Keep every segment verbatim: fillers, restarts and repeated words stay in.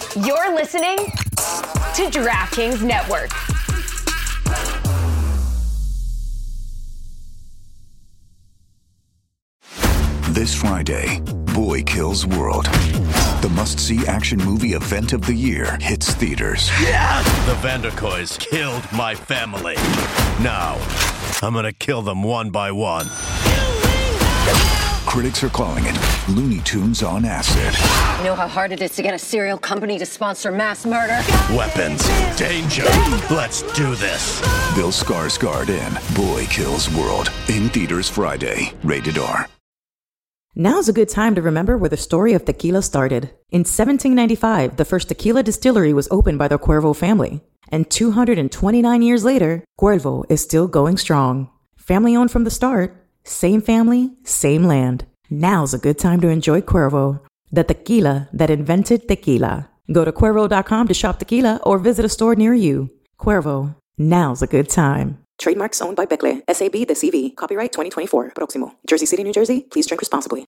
You're listening to DraftKings Network. This Friday, Boy Kills World. The must-see action movie event of the year hits theaters. Yeah! The Vanderkoys killed my family. Now, I'm gonna kill them one by one. Critics are calling it Looney Tunes on acid. You know how hard it is to get a serial company to sponsor mass murder? Weapons, danger, let's do this. Bill Skarsgård in Boy Kills World. In theaters Friday. Rated R. Now's a good time to remember where the story of tequila started. In seventeen ninety-five, the first tequila distillery was opened by the Cuervo family. And two hundred twenty-nine years later, Cuervo is still going strong. Family owned from the start. Same family, same land. Now's a good time to enjoy Cuervo, the tequila that invented tequila. Go to Cuervo dot com to shop tequila or visit a store near you. Cuervo, now's a good time. Trademarks owned by Becle, S A B de C V. Copyright twenty twenty-four. Proximo. Jersey City, New Jersey. Please drink responsibly.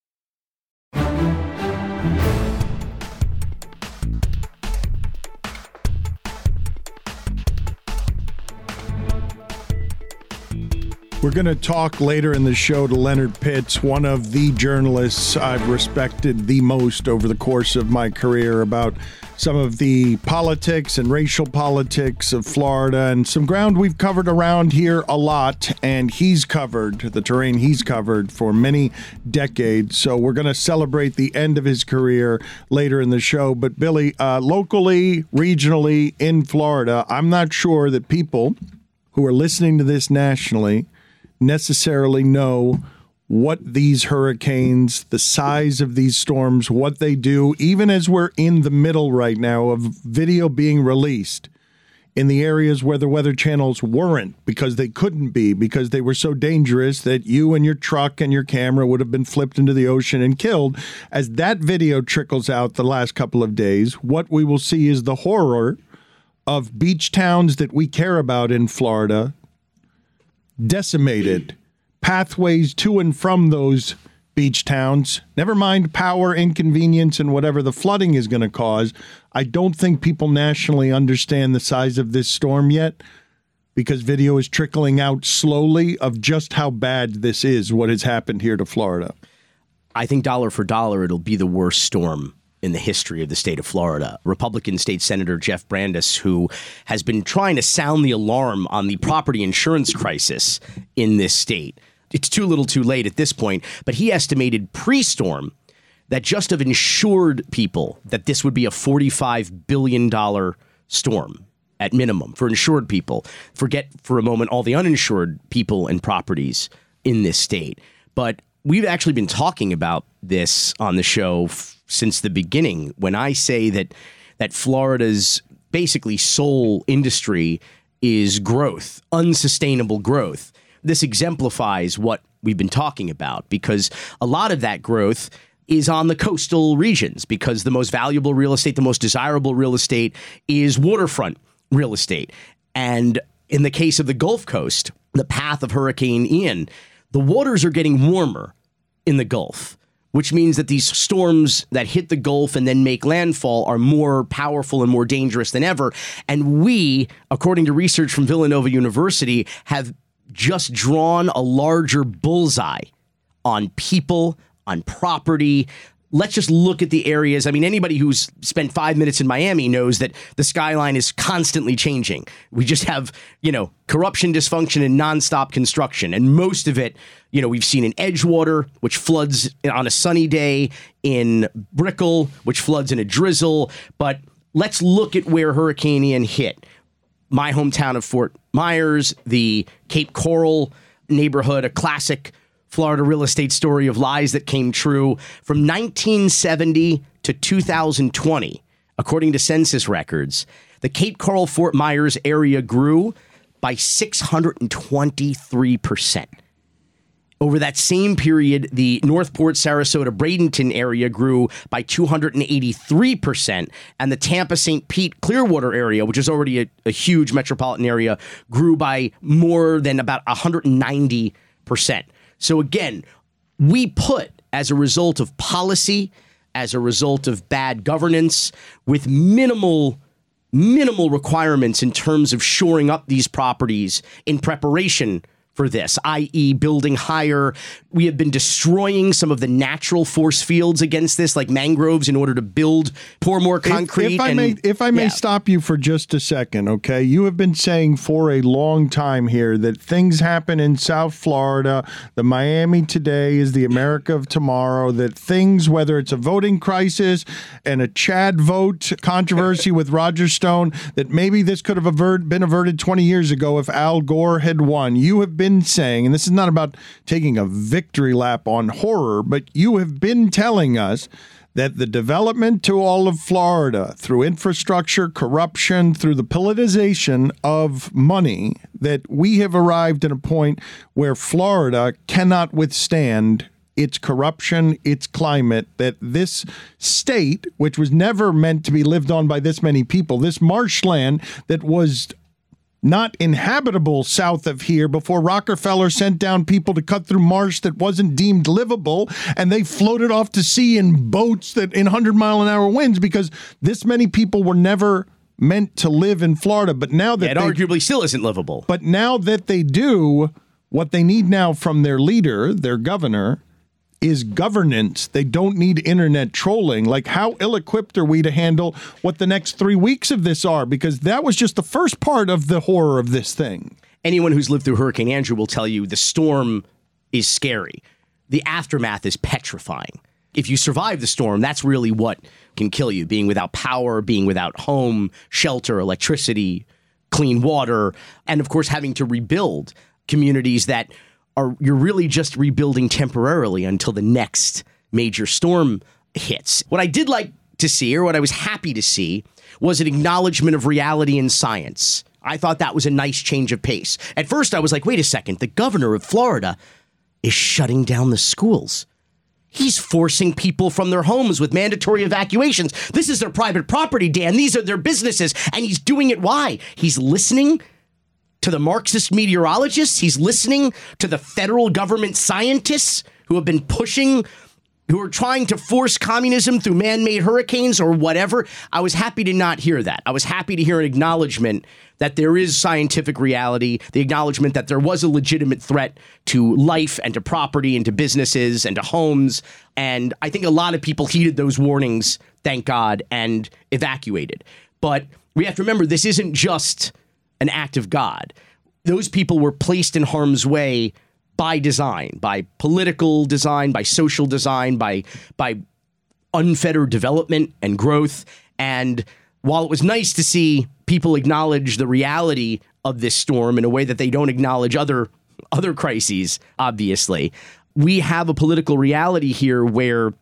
We're going to talk later in the show to Leonard Pitts, one of the journalists I've respected the most over the course of my career, about some of the politics and racial politics of Florida and some ground we've covered around here a lot. And he's covered the terrain he's covered for many decades. So we're going to celebrate the end of his career later in the show. But Billy, uh, locally, regionally in Florida, I'm not sure that people who are listening to this nationally necessarily know what these hurricanes, the size of these storms, what they do, even as we're in the middle right now of video being released in the areas where the weather channels weren't, because they couldn't be, because they were so dangerous that you and your truck and your camera would have been flipped into the ocean and killed. As that video trickles out the last couple of days, what we will see is the horror of beach towns that we care about in Florida decimated, pathways to and from those beach towns, never mind power, inconvenience, and whatever the flooding is going to cause. I don't think people nationally understand the size of this storm yet, because video is trickling out slowly of just how bad this is, what has happened here to Florida. I think dollar for dollar, it'll be the worst storm in the history of the state of Florida. Republican State Senator Jeff Brandes, who has been trying to sound the alarm on the property insurance crisis in this state. It's too little too late at this point, but he estimated pre-storm that just of insured people, that this would be a forty-five billion dollars storm at minimum for insured people. Forget for a moment all the uninsured people and properties in this state. But we've actually been talking about this on the show f- since the beginning. When I say that that Florida's basically sole industry is growth, unsustainable growth, this exemplifies what we've been talking about, because a lot of that growth is on the coastal regions, because the most valuable real estate, the most desirable real estate is waterfront real estate. And in the case of the Gulf Coast, the path of Hurricane Ian, the waters are getting warmer in the Gulf, which means that these storms that hit the Gulf and then make landfall are more powerful and more dangerous than ever. And we, according to research from Villanova University, have just drawn a larger bullseye on people, on property. Let's just look at the areas. I mean, anybody who's spent five minutes in Miami knows that the skyline is constantly changing. We just have, you know, corruption, dysfunction, and nonstop construction. And most of it, you know, we've seen in Edgewater, which floods on a sunny day, in Brickell, which floods in a drizzle. But let's look at where Hurricane Ian hit. My hometown of Fort Myers, the Cape Coral neighborhood, a classic Florida real estate story of lies that came true. From nineteen seventy to two thousand twenty, according to census records, the Cape Coral Fort Myers area grew by six hundred twenty-three percent. Over that same period, the Northport, Sarasota, Bradenton area grew by two hundred eighty-three percent, and the Tampa, Saint Pete, Clearwater area, which is already a, a huge metropolitan area, grew by more than about one hundred ninety percent. So again, we put, as a result of policy, as a result of bad governance, with minimal minimal requirements in terms of shoring up these properties in preparation for this, that is building higher. We have been destroying some of the natural force fields against this, like mangroves, in order to build, pour more concrete. If, if I and, may, if I may yeah. stop you for just a second, okay? You have been saying for a long time here that things happen in South Florida, the Miami today is the America of tomorrow, that things, whether it's a voting crisis and a Chad vote controversy with Roger Stone, that maybe this could have avert, been averted twenty years ago if Al Gore had won. You have been saying, and this is not about taking a victory lap on horror, but you have been telling us that the development to all of Florida through infrastructure, corruption, through the politicization of money, that we have arrived at a point where Florida cannot withstand its corruption, its climate, that this state, which was never meant to be lived on by this many people, this marshland that was not inhabitable south of here before Rockefeller sent down people to cut through marsh that wasn't deemed livable, and they floated off to sea in boats that in one hundred mile an hour winds because this many people were never meant to live in Florida. But now that it they, arguably still isn't livable. But now that they do, what they need now from their leader, their governor, is governance. They don't need internet trolling. Like, how ill-equipped are we to handle what the next three weeks of this are? Because that was just the first part of the horror of this thing. Anyone who's lived through Hurricane Andrew will tell you the storm is scary. The aftermath is petrifying. If you survive the storm, that's really what can kill you. Being without power, being without home, shelter, electricity, clean water, and of course having to rebuild communities that are you're really just rebuilding temporarily until the next major storm hits. What I did like to see, or what I was happy to see, was an acknowledgement of reality in science. I thought that was a nice change of pace. At first, I was like, wait a second, the governor of Florida is shutting down the schools. He's forcing people from their homes with mandatory evacuations. This is their private property, Dan. These are their businesses. And he's doing it. Why? He's listening to the Marxist meteorologists. He's listening to the federal government scientists who have been pushing, who are trying to force communism through man-made hurricanes or whatever. I was happy to not hear that. I was happy to hear an acknowledgement that there is scientific reality, the acknowledgement that there was a legitimate threat to life and to property and to businesses and to homes. And I think a lot of people heeded those warnings, thank God, and evacuated. But we have to remember, this isn't just an act of God. Those people were placed in harm's way by design, by political design, by social design, by by unfettered development and growth. And while it was nice to see people acknowledge the reality of this storm in a way that they don't acknowledge other other crises, obviously, we have a political reality here where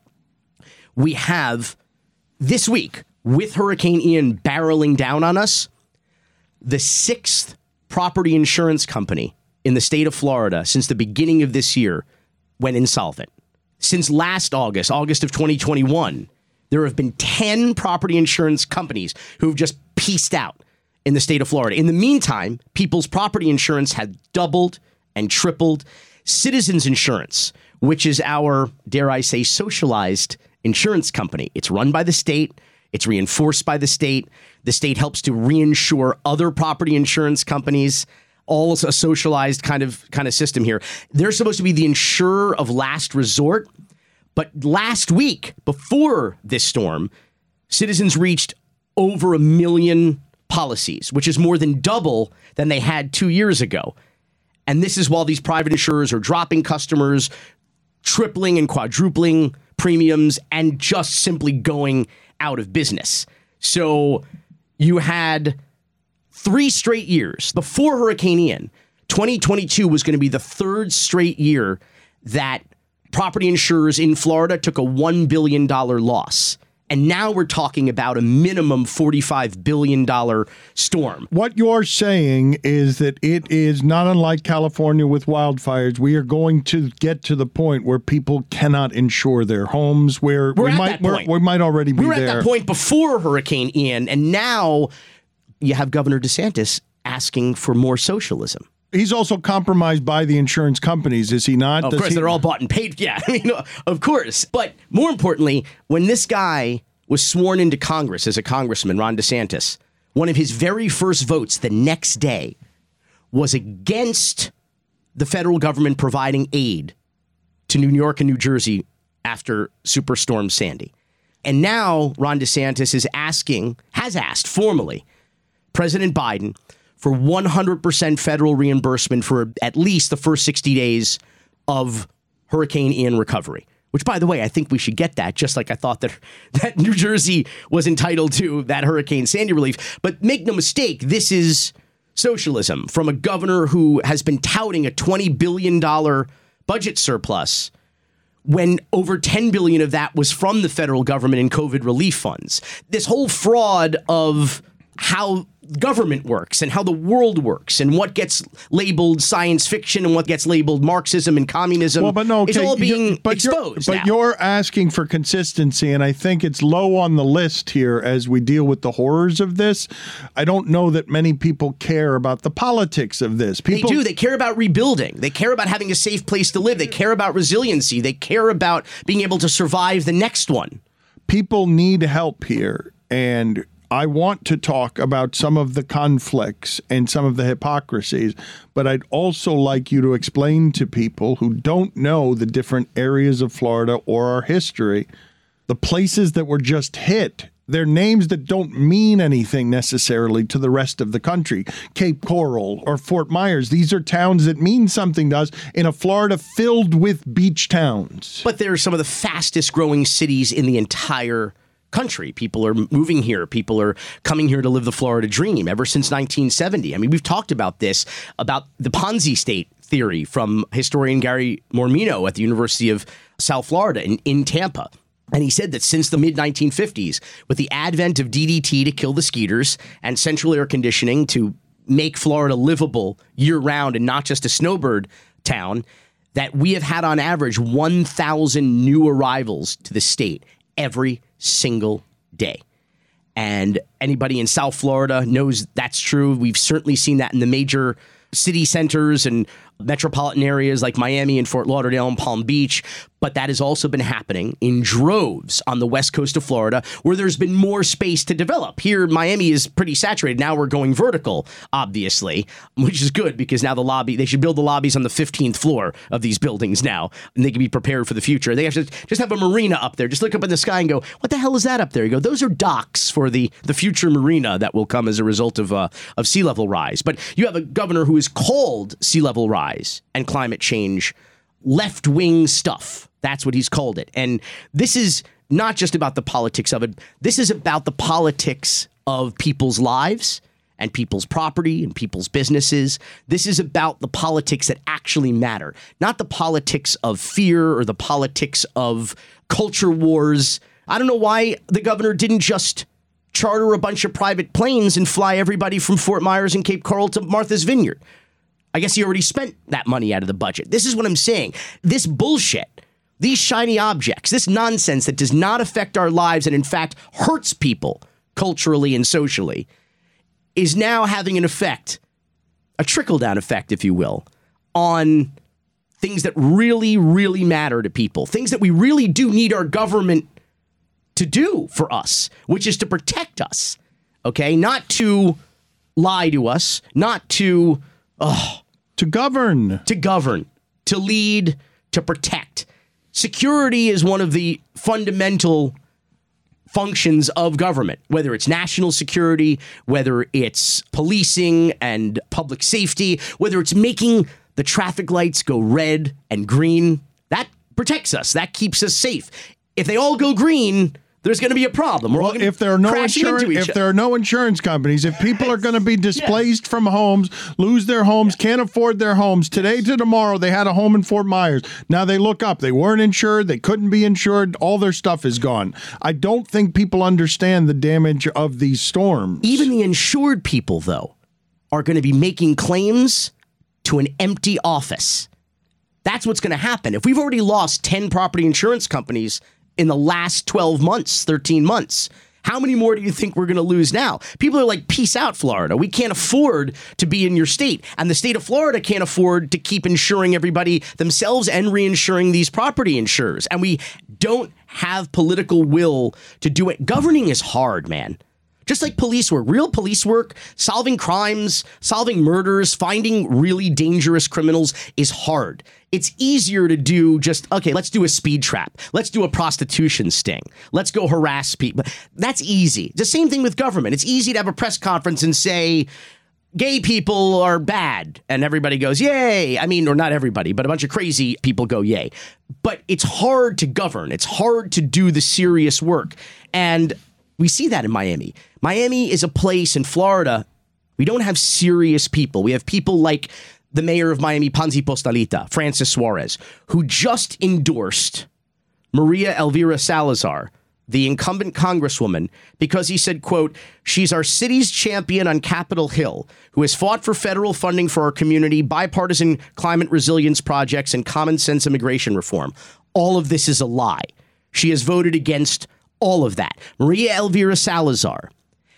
we have this week, with Hurricane Ian barreling down on us, the sixth property insurance company in the state of Florida since the beginning of this year went insolvent. Since last August, August of twenty twenty-one, there have been ten property insurance companies who have just pieced out in the state of Florida. In the meantime, people's property insurance had doubled and tripled. Citizens Insurance, which is our, dare I say, socialized insurance company. It's run by the state. It's reinforced by the state. The state helps to reinsure other property insurance companies. All a socialized kind of kind of system here. They're supposed to be the insurer of last resort. But last week, before this storm, Citizens reached over a million policies, which is more than double than they had two years ago. And this is while these private insurers are dropping customers, tripling and quadrupling premiums, and just simply going out of business. So you had three straight years before Hurricane Ian. twenty twenty-two was going to be the third straight year that property insurers in Florida took a one billion dollars loss. And now we're talking about a minimum forty-five billion dollars storm. What you're saying is that it is not unlike California with wildfires. We are going to get to the point where people cannot insure their homes, where we're we at might that point. We're, we might already be we were there. at that point before Hurricane Ian, and now you have Governor DeSantis asking for more socialism. He's also compromised by the insurance companies, is he not? Of Does course, he- they're all bought and paid. Yeah, I mean, of course. But more importantly, when this guy was sworn into Congress as a congressman, Ron DeSantis, one of his very first votes the next day was against the federal government providing aid to New York and New Jersey after Superstorm Sandy. And now Ron DeSantis is asking, has asked formally, President Biden for one hundred percent federal reimbursement for at least the first sixty days of Hurricane Ian recovery. Which, by the way, I think we should get that, just like I thought that, that New Jersey was entitled to that Hurricane Sandy relief. But make no mistake, this is socialism from a governor who has been touting a twenty billion dollars budget surplus when over ten billion dollars of that was from the federal government in COVID relief funds. This whole fraud of how government works and how the world works and what gets labeled science fiction and what gets labeled Marxism and communism Well, but no, is okay, all being but exposed You're, now. but you're asking for consistency, and I think it's low on the list here as we deal with the horrors of this. I don't know that many people care about the politics of this. People, They do. They care about rebuilding. They care about having a safe place to live. They care about resiliency. They care about being able to survive the next one. People need help here, and I want to talk about some of the conflicts and some of the hypocrisies, but I'd also like you to explain to people who don't know the different areas of Florida or our history, the places that were just hit. They're names that don't mean anything necessarily to the rest of the country. Cape Coral or Fort Myers. These are towns that mean something to us in a Florida filled with beach towns. But they're some of the fastest growing cities in the entire country. People are moving here. People are coming here to live the Florida dream ever since nineteen seventy. I mean, we've talked about this, about the Ponzi state theory from historian Gary Mormino at the University of South Florida in, in Tampa. And he said that since the mid nineteen fifties, with the advent of D D T to kill the skeeters and central air conditioning to make Florida livable year round and not just a snowbird town, that we have had on average one thousand new arrivals to the state every single day. And anybody in South Florida knows that's true. We've certainly seen that in the major city centers and metropolitan areas like Miami and Fort Lauderdale and Palm Beach. But that has also been happening in droves on the west coast of Florida, where there's been more space to develop. Here, Miami is pretty saturated. Now we're going vertical, obviously, which is good because now the lobby, they should build the lobbies on the fifteenth floor of these buildings now, and they can be prepared for the future. They have to just have a marina up there. Just look up in the sky and go, what the hell is that up there? You go, those are docks for the, the future marina that will come as a result of, uh, of sea level rise. But you have a governor who is called sea level rise and climate change left-wing stuff. That's what he's called it. And this is not just about the politics of it. This is about the politics of people's lives and people's property and people's businesses. This is about the politics that actually matter, not the politics of fear or the politics of culture wars. I don't know why the governor didn't just charter a bunch of private planes and fly everybody from Fort Myers and Cape Coral to Martha's Vineyard. I guess he already spent that money out of the budget. This is what I'm saying. This bullshit, these shiny objects, this nonsense that does not affect our lives and in fact hurts people culturally and socially is now having an effect, a trickle-down effect, if you will, on things that really, really matter to people, things that we really do need our government to do for us, which is to protect us, okay? Not to lie to us, not to... Oh, to govern, to govern, to lead, to protect. Security is one of the fundamental functions of government, whether it's national security, whether it's policing and public safety, whether it's making the traffic lights go red and green. That protects us. That keeps us safe. If they all go green, there's going to be a problem. We're well, all gonna if there are no crash insurance, into each if there are no insurance companies, if people are going to be displaced yeah. from homes, lose their homes, yeah. can't afford their homes, today to tomorrow, they had a home in Fort Myers. Now they look up, they weren't insured, they couldn't be insured, all their stuff is gone. I don't think people understand the damage of these storms. Even the insured people, though, are going to be making claims to an empty office. That's what's going to happen. If we've already lost ten property insurance companies in the last twelve months, thirteen months, How many more do you think we're going to lose now? People are like, peace out, Florida. We can't afford to be in your state. And the state of Florida can't afford to keep insuring everybody themselves and reinsuring these property insurers. And we don't have political will to do it. Governing is hard, man. Just like police work, real police work, solving crimes, solving murders, finding really dangerous criminals is hard. It's easier to do just, okay, let's do a speed trap. Let's do a prostitution sting. Let's go harass people. That's easy. The same thing with government. It's easy to have a press conference and say, gay people are bad. And everybody goes, yay. I mean, or not everybody, but a bunch of crazy people go, yay. But it's hard to govern. It's hard to do the serious work. And we see that in Miami. Miami is a place in Florida. We don't have serious people. We have people like the mayor of Miami, Ponzi Postalita, Francis Suarez, who just endorsed Maria Elvira Salazar, the incumbent congresswoman, because he said, quote, she's our city's champion on Capitol Hill, who has fought for federal funding for our community, bipartisan climate resilience projects, and common sense immigration reform. All of this is a lie. She has voted against all of that. Maria Elvira Salazar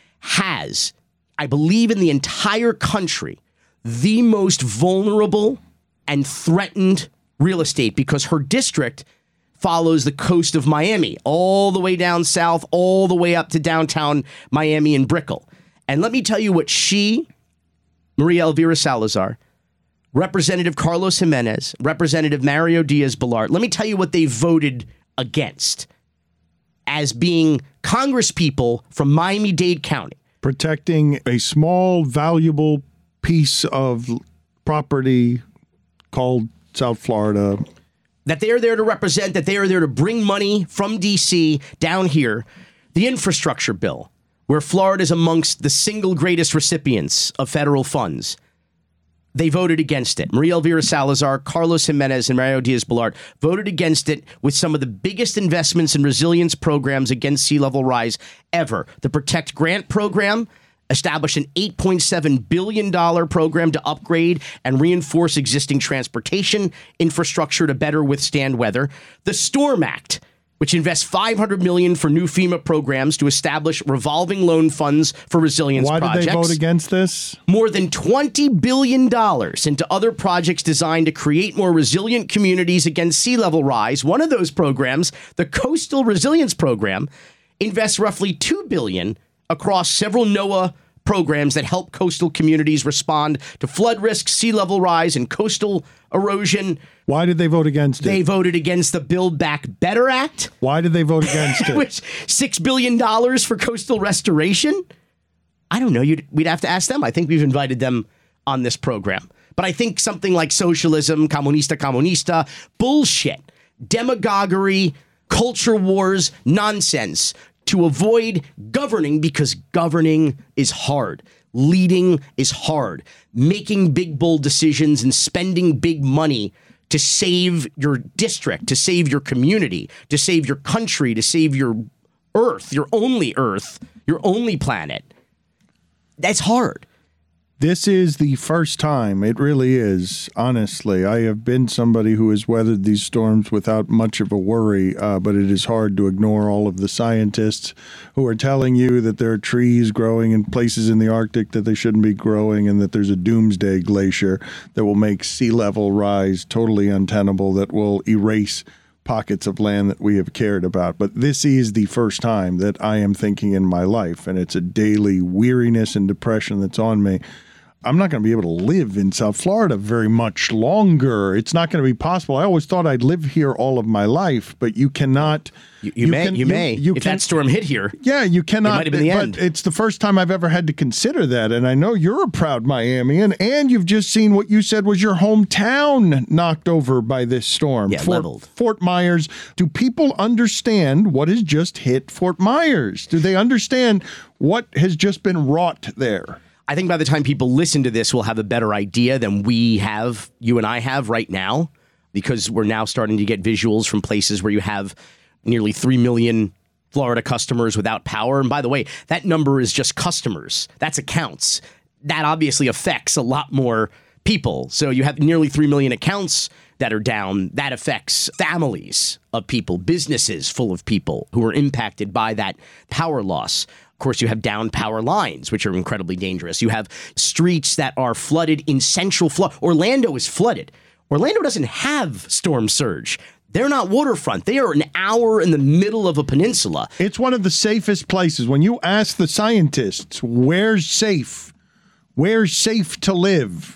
has, I believe in the entire country, the most vulnerable and threatened real estate because her district follows the coast of Miami, all the way down south, all the way up to downtown Miami and Brickell. And let me tell you what she, Maria Elvira Salazar, Representative Carlos Jimenez, Representative Mario Diaz-Balart, let me tell you what they voted against as being congresspeople from Miami-Dade County. Protecting a small, valuable piece of property called South Florida. That they are there to represent, that they are there to bring money from D C down here. The infrastructure bill, where Florida is amongst the single greatest recipients of federal funds. They voted against it. Maria Elvira Salazar, Carlos Jimenez, and Mario Diaz-Balart voted against it with some of the biggest investments in resilience programs against sea level rise ever. The Protect Grant program established an eight point seven billion dollars program to upgrade and reinforce existing transportation infrastructure to better withstand weather. The Storm Act, which invests five hundred million dollars for new FEMA programs to establish revolving loan funds for resilience Why projects. Why did they vote against this? More than twenty billion dollars into other projects designed to create more resilient communities against sea level rise. One of those programs, the Coastal Resilience Program, invests roughly two billion dollars across several NOAA programs that help coastal communities respond to flood risks, sea level rise, and coastal erosion. Why did they vote against it? They voted against the Build Back Better Act. Why did they vote against it? Which six billion dollars for coastal restoration? I don't know. You'd, we'd have to ask them. I think we've invited them on this program. But I think something like socialism, comunista, comunista, bullshit, demagoguery, culture wars, nonsense, to avoid governing, because governing is hard. Leading is hard. Making big, bold decisions and spending big money to save your district, to save your community, to save your country, to save your Earth, your only Earth, your only planet. That's hard. This is the first time, it really is, honestly. I have been somebody who has weathered these storms without much of a worry, uh, but it is hard to ignore all of the scientists who are telling you that there are trees growing in places in the Arctic that they shouldn't be growing, and that there's a doomsday glacier that will make sea level rise totally untenable, that will erase pockets of land that we have cared about. But this is the first time that I am thinking in my life, and it's a daily weariness and depression that's on me. I'm not going to be able to live in South Florida very much longer. It's not going to be possible. I always thought I'd live here all of my life, but you cannot. You, you, you may. Can, you, you may. You if can, that storm hit here. Yeah, you cannot. It might have been the but end. It's the first time I've ever had to consider that. And I know you're a proud Miamian, and you've just seen what you said was your hometown knocked over by this storm. Yeah, Fort, leveled. Fort Myers. Do people understand what has just hit Fort Myers? Do they understand what has just been wrought there? I think by the time people listen to this, we'll have a better idea than we have, you and I have right now, because we're now starting to get visuals from places where you have nearly three million Florida customers without power. And by the way, that number is just customers. That's accounts. That obviously affects a lot more people. So you have nearly three million accounts that are down, that affects families of people, businesses full of people who are impacted by that power loss. Of course, you have down power lines, which are incredibly dangerous. You have streets that are flooded in central Florida. Orlando is flooded. Orlando doesn't have storm surge. They're not waterfront. They are an hour in the middle of a peninsula. It's one of the safest places. When you ask the scientists, where's safe? Where's safe to live?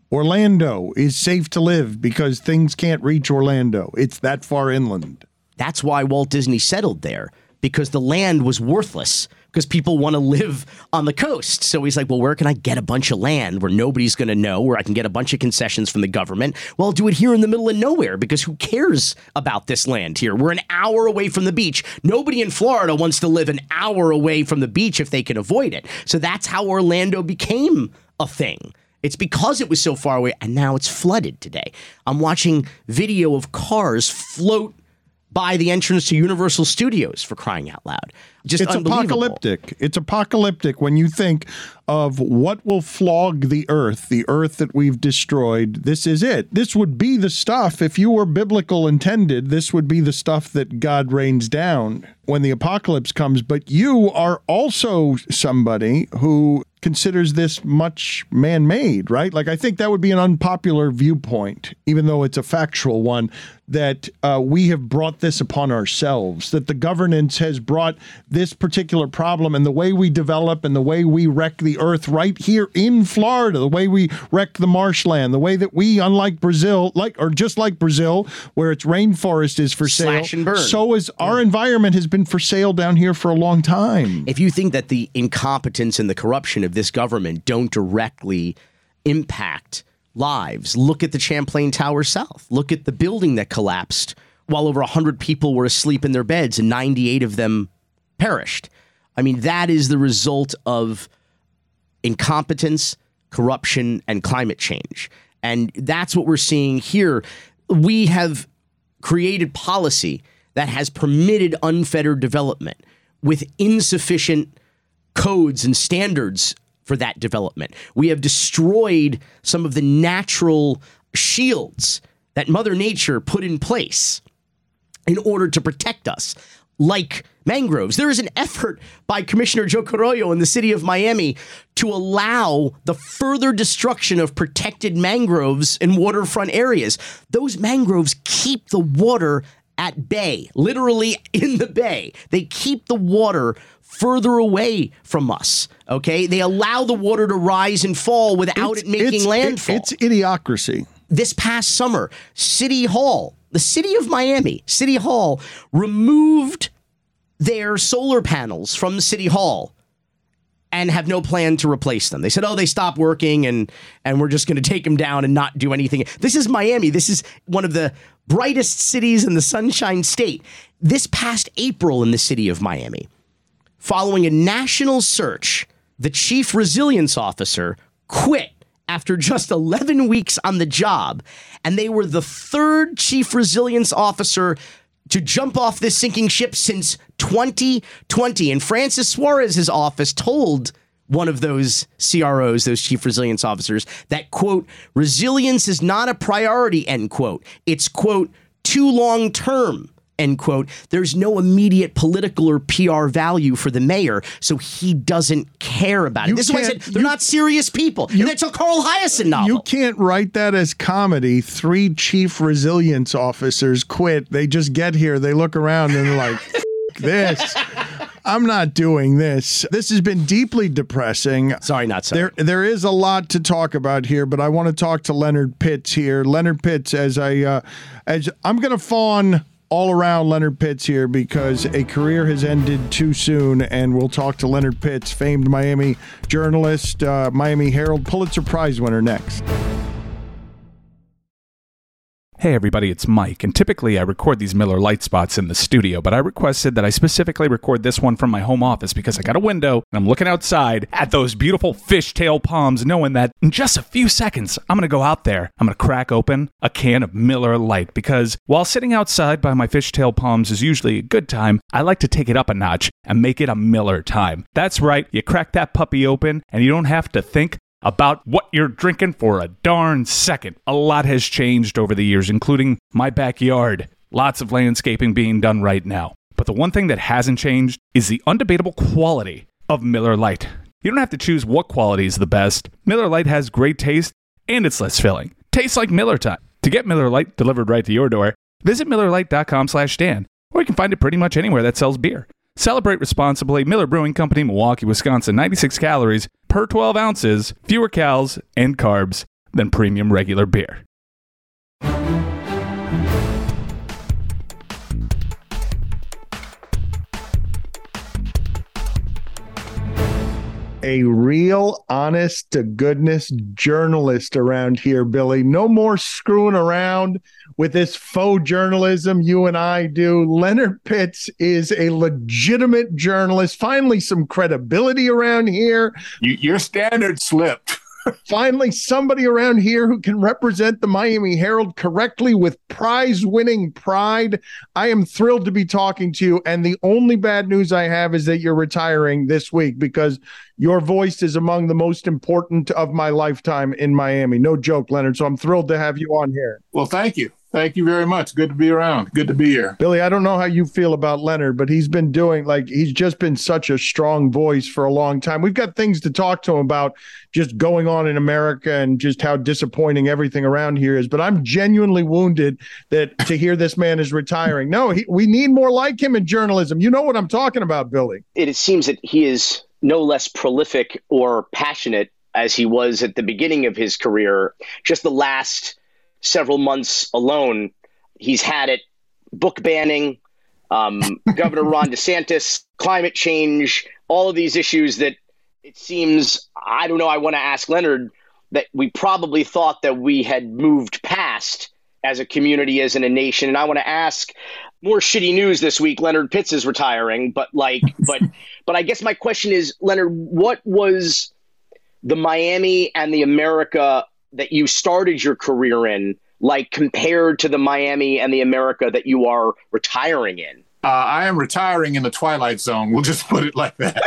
Orlando is safe to live because things can't reach Orlando. It's that far inland. That's why Walt Disney settled there, because the land was worthless, because people want to live on the coast. So he's like, well, where can I get a bunch of land where nobody's going to know, where I can get a bunch of concessions from the government? Well, I'll do it here in the middle of nowhere, because who cares about this land here? We're an hour away from the beach. Nobody in Florida wants to live an hour away from the beach if they can avoid it. So that's how Orlando became a thing. It's because it was so far away, and now it's flooded today. I'm watching video of cars float by the entrance to Universal Studios, for crying out loud. Just it's apocalyptic. It's apocalyptic when you think of what will flog the earth, the earth that we've destroyed. This is it. This would be the stuff, if you were biblical intended, this would be the stuff that God rains down when the apocalypse comes. But you are also somebody who considers this much man-made, right? Like, I think that would be an unpopular viewpoint, even though it's a factual one, that uh, we have brought this upon ourselves, that the governance has brought this particular problem, and the way we develop and the way we wreck the earth right here in Florida, the way we wreck the marshland, the way that we, unlike Brazil, like or just like Brazil, where its rainforest is for sale, slash and burn. So is our yeah. environment has been for sale down here for a long time. If you think that the incompetence and the corruption of this government don't directly impact lives, look at the Champlain Tower South. Look at the building that collapsed while over one hundred people were asleep in their beds and ninety-eight of them perished. I mean, that is the result of incompetence, corruption, and climate change. And that's what we're seeing here. We have created policy that has permitted unfettered development with insufficient codes and standards for that development. We have destroyed some of the natural shields that Mother Nature put in place in order to protect us, like mangroves. There is an effort by Commissioner Joe Carollo in the city of Miami to allow the further destruction of protected mangroves in waterfront areas. Those mangroves keep the water at bay, literally in the bay. They keep the water further away from us, okay? They allow the water to rise and fall without it's, it making it's, landfall. It's idiocracy. This past summer, City Hall, the city of Miami, City Hall, removed their solar panels from the City Hall and have no plan to replace them. They said, oh, they stopped working and and we're just going to take them down and not do anything. This is Miami. This is one of the brightest cities in the Sunshine State. This past April in the city of Miami, following a national search, the chief resilience officer quit after just eleven weeks on the job, and they were the third chief resilience officer to jump off this sinking ship since twenty twenty. And Francis Suarez's office told one of those C R Os, those chief resilience officers, that, quote, resilience is not a priority, end quote. It's, quote, too long term, end quote. There's no immediate political or P R value for the mayor, so he doesn't care about it. You this is why I said they're you, not serious people. You, and that's a Carl Hyacin novel. You can't write that as comedy. Three chief resilience officers quit. They just get here, they look around, and they're like, F- this. I'm not doing this. This has been deeply depressing. Sorry, not sorry. There, there is a lot to talk about here, but I want to talk to Leonard Pitts here. Leonard Pitts, as I, uh, as I'm going to fawn all around Leonard Pitts here because a career has ended too soon, and we'll talk to Leonard Pitts, famed Miami journalist, uh, Miami Herald Pulitzer Prize winner, next. Hey everybody, it's Mike, and typically I record these Miller Lite spots in the studio, but I requested that I specifically record this one from my home office because I got a window and I'm looking outside at those beautiful fishtail palms, knowing that in just a few seconds, I'm going to go out there, I'm going to crack open a can of Miller Lite, because while sitting outside by my fishtail palms is usually a good time, I like to take it up a notch and make it a Miller time. That's right, you crack that puppy open and you don't have to think about what you're drinking for a darn second. A lot has changed over the years, including my backyard. Lots of landscaping being done right now. But the one thing that hasn't changed is the undebatable quality of Miller Lite. You don't have to choose what quality is the best. Miller Lite has great taste, and it's less filling. Tastes like Miller time. To get Miller Lite delivered right to your door, visit Miller Lite dot com slash Dan, or you can find it pretty much anywhere that sells beer. Celebrate responsibly. Miller Brewing Company, Milwaukee, Wisconsin. ninety-six calories per twelve ounces, fewer calories and carbs than premium regular beer. A real honest to goodness journalist around here, Billy. No more screwing around with this faux journalism you and I do. Leonard Pitts is a legitimate journalist. Finally, some credibility around here. You, your standard slipped. Finally, somebody around here who can represent the Miami Herald correctly with prize-winning pride. I am thrilled to be talking to you, and the only bad news I have is that you're retiring this week because your voice is among the most important of my lifetime in Miami. No joke, Leonard, so I'm thrilled to have you on here. Well, thank you. Thank you very much. Good to be around. Good to be here. Billy, I don't know how you feel about Leonard, but he's been doing, like, he's just been such a strong voice for a long time. We've got things to talk to him about just going on in America and just how disappointing everything around here is. But I'm genuinely wounded that to hear this man is retiring. No, he, we need more like him in journalism. You know what I'm talking about, Billy. It, it seems that he is no less prolific or passionate as he was at the beginning of his career. Just the last several months alone, he's had it book banning, um, Governor Ron DeSantis, climate change, all of these issues that it seems, I don't know, I want to ask Leonard, that we probably thought that we had moved past as a community, as in a nation. And I want to ask, more shitty news this week, Leonard Pitts is retiring, but like, but, but I guess my question is, Leonard, what was the Miami and the America that you started your career in, like, compared to the Miami and the America that you are retiring in? Uh, I am retiring in the Twilight Zone. We'll just put it like that.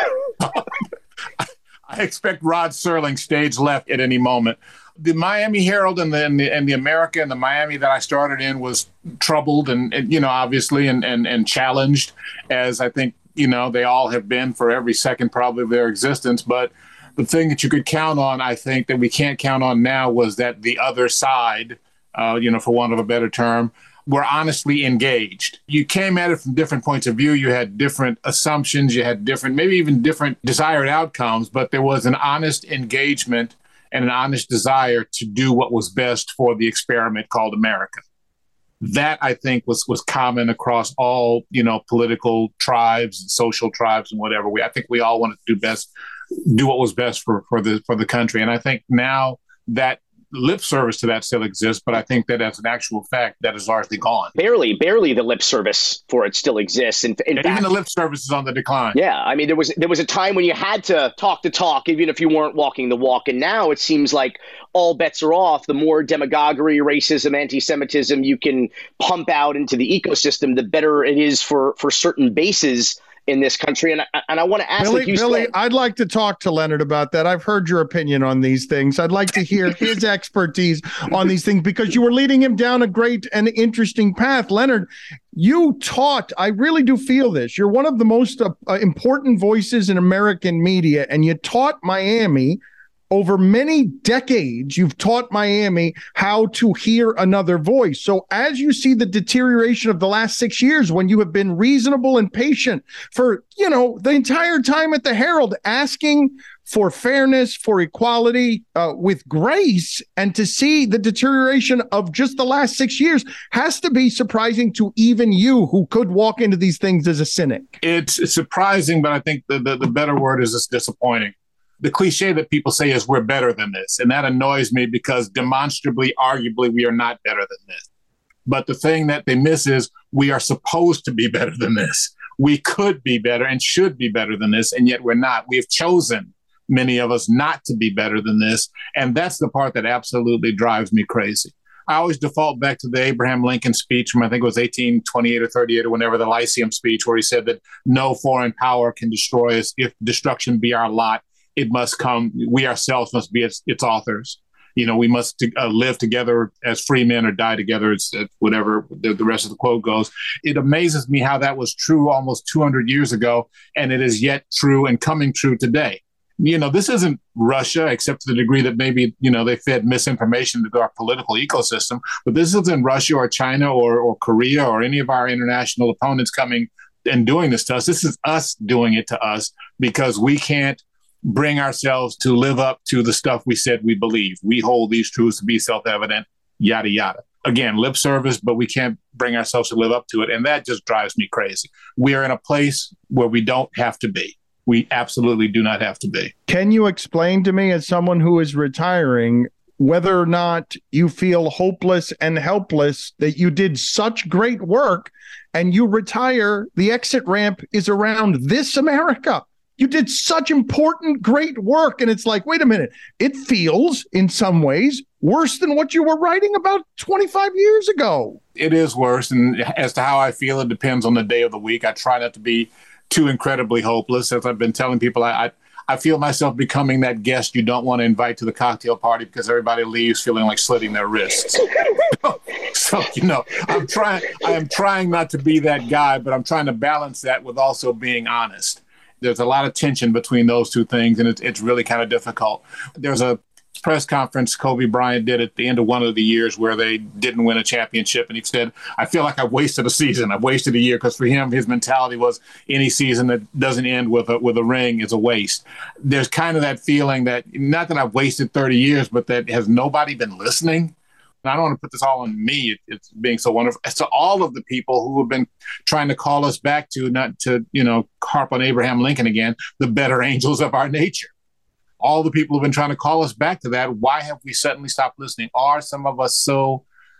I expect Rod Serling stage left at any moment. The Miami Herald and the, and the and the America and the Miami that I started in was troubled and, and you know, obviously, and, and and challenged, as I think, you know, they all have been for every second probably of their existence. But the thing that you could count on, I think, that we can't count on now was that the other side, uh, you know, for want of a better term, were honestly engaged. You came at it from different points of view. You had different assumptions. You had different, maybe even different desired outcomes, but there was an honest engagement and an honest desire to do what was best for the experiment called America. That, I think, was was common across all, you know, political tribes and social tribes and whatever. We, I think we all wanted to do best, do what was best for, for the for the country. And I think now that lip service to that still exists, but I think that as an actual fact, that is largely gone. Barely, barely the lip service for it still exists. In, in and fact, even the lip service is on the decline. Yeah, I mean, there was there was a time when you had to talk the talk, even if you weren't walking the walk. And now it seems like all bets are off. The more demagoguery, racism, anti-Semitism you can pump out into the ecosystem, the better it is for for certain bases in this country. And I, and I want to ask, Billy, like you Billy said, I'd like to talk to Leonard about that. I've heard your opinion on these things. I'd like to hear his expertise on these things because you were leading him down a great and interesting path. Leonard, you taught, I really do feel this. You're one of the most uh, uh, important voices in American media, and you taught Miami over many decades. You've taught Miami how to hear another voice. So as you see the deterioration of the last six years, when you have been reasonable and patient for, you know, the entire time at the Herald, asking for fairness, for equality, uh, with grace, and to see the deterioration of just the last six years has to be surprising to even you, who could walk into these things as a cynic. It's surprising, but I think the, the, the better word is it's disappointing. The cliche that people say is we're better than this. And that annoys me because demonstrably, arguably, we are not better than this. But the thing that they miss is we are supposed to be better than this. We could be better and should be better than this. And yet we're not. We have chosen, many of us, not to be better than this. And that's the part that absolutely drives me crazy. I always default back to the Abraham Lincoln speech from, I think it was eighteen twenty-eight or thirty-eight or whenever, the Lyceum speech, where he said that no foreign power can destroy us if destruction be our lot. it must come, we ourselves must be its, its authors. You know, we must uh, live together as free men or die together, it's, it's whatever the, the rest of the quote goes. It amazes me how that was true almost two hundred years ago, and it is yet true and coming true today. You know, this isn't Russia, except to the degree that maybe, you know, they fed misinformation into our political ecosystem. But this isn't Russia or China or, or Korea or any of our international opponents coming and doing this to us. This is us doing it to us because we can't bring ourselves to live up to the stuff we said we believe. We hold these truths to be self-evident, yada, yada. Again, lip service, but we can't bring ourselves to live up to it. And that just drives me crazy. We are in a place where we don't have to be. We absolutely do not have to be. Can you explain to me, as someone who is retiring, whether or not you feel hopeless and helpless that you did such great work and you retire, the exit ramp is around this America? You did such important, great work. And it's like, wait a minute, it feels in some ways worse than what you were writing about twenty-five years ago. It is worse. And as to how I feel, it depends on the day of the week. I try not to be too incredibly hopeless. As I've been telling people, I, I, I feel myself becoming that guest you don't want to invite to the cocktail party because everybody leaves feeling like slitting their wrists. So, you know, I'm trying, I am trying not to be that guy, but I'm trying to balance that with also being honest. There's a lot of tension between those two things, and it's, it's really kind of difficult. There's a press conference Kobe Bryant did at the end of one of the years where they didn't win a championship, and he said, I feel like I've wasted a season. I've wasted a year, because for him, his mentality was any season that doesn't end with a, with a ring is a waste. There's kind of that feeling that, not that I've wasted thirty years, but that has nobody been listening? And I don't want to put this all on me. It, it's being so wonderful. It's to all of the people who have been trying to call us back to, not to, you know, harp on Abraham Lincoln again, the better angels of our nature. All the people who've been trying to call us back to that. Why have we suddenly stopped listening? Are some of us so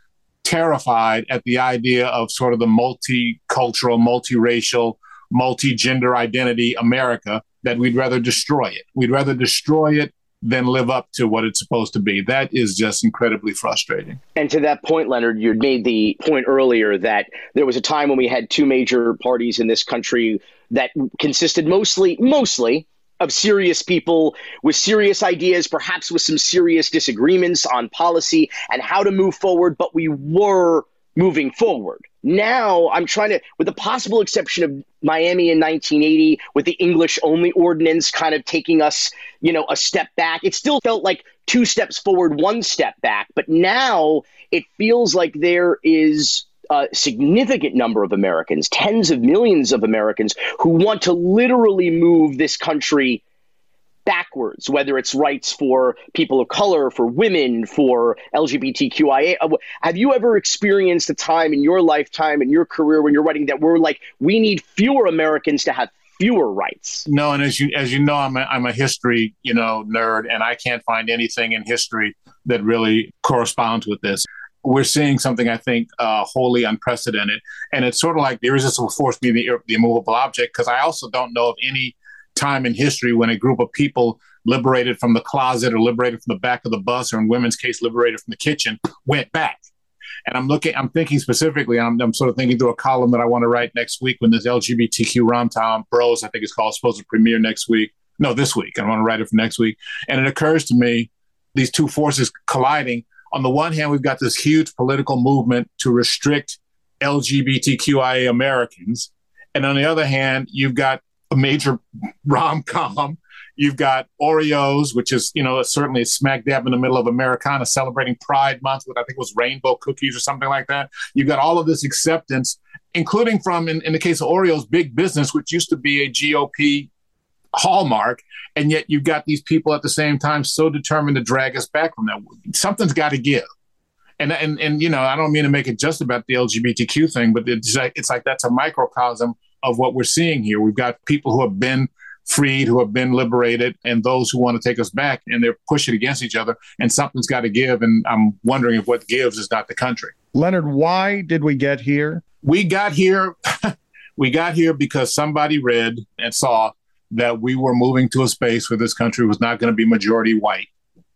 terrified at the idea of sort of the multicultural, multiracial, multi-gender identity America that we'd rather destroy it? We'd rather destroy it than live up to what it's supposed to be. That is just incredibly frustrating. And to that point, Leonard, you made the point earlier that there was a time when we had two major parties in this country that consisted mostly, mostly of serious people with serious ideas, perhaps with some serious disagreements on policy and how to move forward, but we were moving forward. Now I'm trying to, with the possible exception of Miami in nineteen eighty, with the English-only ordinance kind of taking us, you know, a step back, it still felt like two steps forward, one step back. But now it feels like there is a significant number of Americans, tens of millions of Americans, who want to literally move this country backwards, whether it's rights for people of color, for women, for L G B T Q I A. Have you ever experienced a time in your lifetime, in your career, when you're writing that we're like, we need fewer Americans to have fewer rights? No, and as you as you know, I'm a, I'm a history, you know, nerd, and I can't find anything in history that really corresponds with this. We're seeing something, I think, uh, wholly unprecedented. And it's sort of like the irresistible force being the, the immovable object, because I also don't know of any time in history when a group of people liberated from the closet or liberated from the back of the bus, or in women's case, liberated from the kitchen, went back. And I'm looking, I'm thinking specifically, I'm, I'm sort of thinking through a column that I want to write next week when this L G B T Q Rom-Com Bros, I think it's called, supposed to premiere next week. No, this week. I want to write it for next week. And it occurs to me, these two forces colliding. On the one hand, we've got this huge political movement to restrict L G B T Q I A Americans. And on the other hand, you've got a major rom-com. You've got Oreos, which is, you know, certainly smack dab in the middle of Americana, celebrating Pride Month with, I think it was rainbow cookies or something like that. You've got all of this acceptance, including from, in, in the case of Oreos, big business, which used to be a G O P hallmark. And yet you've got these people at the same time so determined to drag us back from that. Something's got to give. And, and, and, you know, I don't mean to make it just about the L G B T Q thing, but it's like, it's like that's a microcosm of what we're seeing here. We've got people who have been freed, who have been liberated, and those who want to take us back, and they're pushing against each other, and something's got to give. And I'm wondering if what gives is not the country. Leonard, why did we get here? We got here. We got here because somebody read and saw that we were moving to a space where this country was not going to be majority white.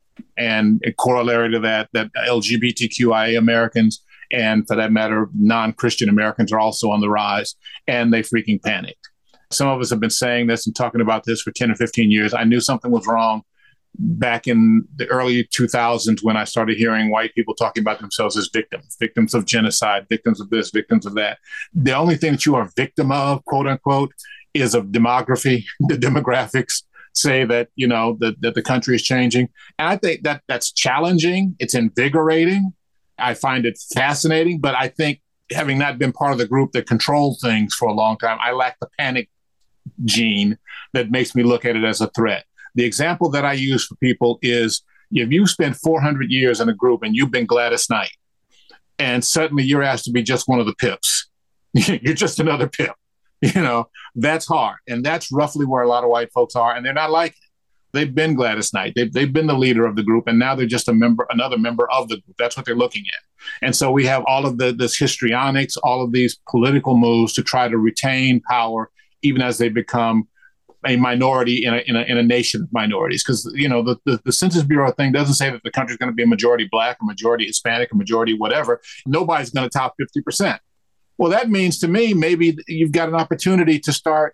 And a corollary to that, that L G B T Q I A Americans, and for that matter, non-Christian Americans, are also on the rise, and they freaking panicked. Some of us have been saying this and talking about this for ten or fifteen years. I knew something was wrong back in the early two thousands when I started hearing white people talking about themselves as victims, victims of genocide, victims of this, victims of that. The only thing that you are a victim of, quote unquote, is of demography. The demographics say that, you know, that, that the country is changing. And I think that that's challenging. It's invigorating. I find it fascinating. But I think having not been part of the group that controlled things for a long time, I lack the panic gene that makes me look at it as a threat. The example that I use for people is if you spend four hundred years in a group and you've been Gladys Knight, and suddenly you're asked to be just one of the pips, you're just another pip, you know, that's hard. And that's roughly where a lot of white folks are. And they're not like it. They've been Gladys Knight. They've, they've been the leader of the group. And now they're just a member, another member of the group. That's what they're looking at. And so we have all of the, this histrionics, all of these political moves to try to retain power, even as they become a minority in a, in a, in a nation of minorities. Because, you know, the, the, the Census Bureau thing doesn't say that the country's going to be a majority Black, a majority Hispanic, a majority whatever. Nobody's going to top fifty percent. Well, that means to me, maybe you've got an opportunity to start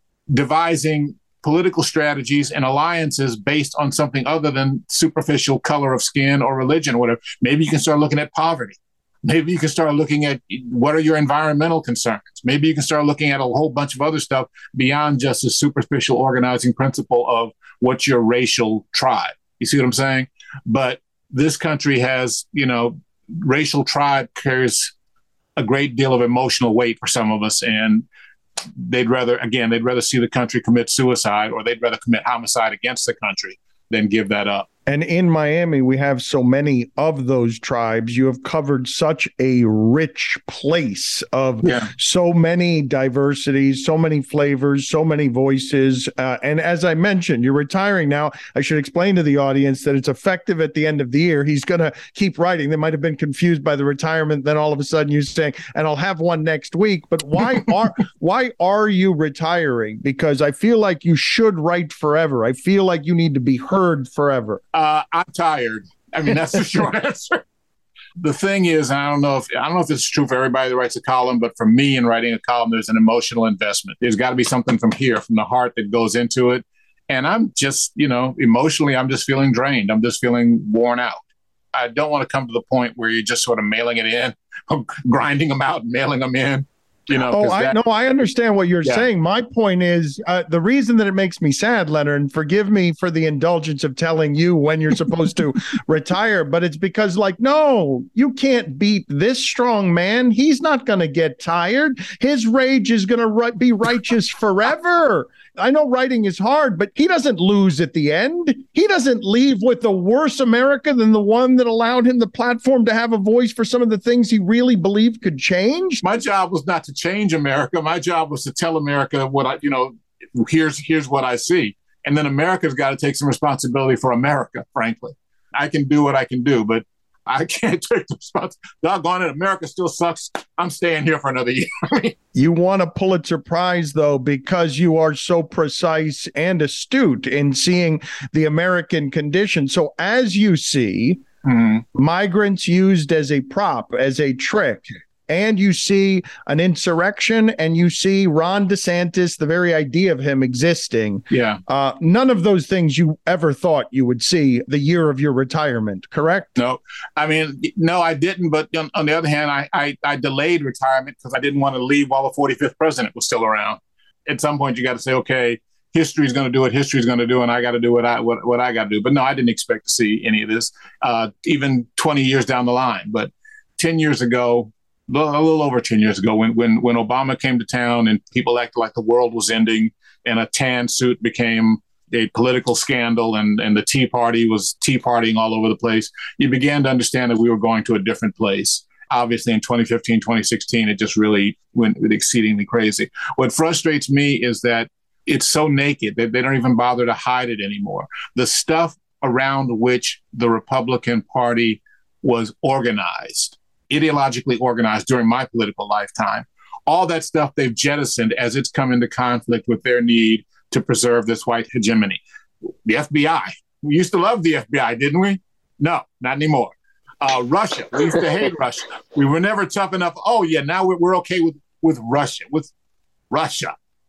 devising political strategies and alliances based on something other than superficial color of skin or religion or whatever. Maybe you can start looking at poverty. Maybe you can start looking at what are your environmental concerns. Maybe you can start looking at a whole bunch of other stuff beyond just the superficial organizing principle of what's your racial tribe. You see what I'm saying? But this country has, you know, racial tribe carries a great deal of emotional weight for some of us. And they'd rather, again, they'd rather see the country commit suicide, or they'd rather commit homicide against the country than give that up. And in Miami, we have so many of those tribes. You have covered such a rich place of yeah. so many diversities, so many flavors, so many voices. Uh, and as I mentioned, you're retiring now. I should explain to the audience that it's effective at the end of the year. He's going to keep writing. They might have been confused by the retirement. Then all of a sudden you're saying, and I'll have one next week. But why are why are you retiring? Because I feel like you should write forever. I feel like you need to be heard forever. Uh, I'm tired. I mean, that's the short answer. The thing is, I don't know if I don't know if it's true for everybody that writes a column, but for me in writing a column, there's an emotional investment. There's got to be something from here, from the heart that goes into it. And I'm just, you know, emotionally, I'm just feeling drained. I'm just feeling worn out. I don't want to come to the point where you're just sort of mailing it in, grinding them out and mailing them in. You know, oh, I that, no, I understand what you're yeah. saying. My point is uh, the reason that it makes me sad, Leonard, and forgive me for the indulgence of telling you when you're supposed to retire, but it's because, like, no, you can't beat this strong man. He's not going to get tired. His rage is going to ri- be righteous forever. I know writing is hard, but he doesn't lose at the end. He doesn't leave with a worse America than the one that allowed him the platform to have a voice for some of the things he really believed could change. My job was not to change America. My job was to tell America what I, you know, here's here's what I see. And then America's got to take some responsibility for America, frankly. I can do what I can do, but I can't take the responsibility. Doggone it, America still sucks. I'm staying here for another year. You won a Pulitzer Prize, though, because you are so precise and astute in seeing the American condition. So as you see mm-hmm. migrants used as a prop, as a trick, and you see an insurrection, and you see Ron DeSantis, the very idea of him existing. Yeah. Uh, none of those things you ever thought you would see the year of your retirement, correct? No. I mean, no, I didn't. But on, on the other hand, I, I, I delayed retirement because I didn't want to leave while the forty-fifth president was still around. At some point, you got to say, okay, history's going to do what history's going to do, and I got to do what I what, what I got to do. But no, I didn't expect to see any of this, uh, even twenty years down the line. But ten years ago, a little over ten years ago, when when when Obama came to town and people acted like the world was ending and a tan suit became a political scandal and, and the Tea Party was tea partying all over the place, you began to understand that we were going to a different place. Obviously, in twenty fifteen, twenty sixteen, it just really went exceedingly crazy. What frustrates me is that it's so naked that they don't even bother to hide it anymore. The stuff around which the Republican Party was organized, ideologically organized during my political lifetime, all that stuff they've jettisoned as it's come into conflict with their need to preserve this white hegemony. The F B I, we used to love the F B I, didn't we? No, not anymore. Uh, Russia, we used to hate Russia. We were never tough enough. Oh yeah, now we're, we're okay with, with Russia, with Russia.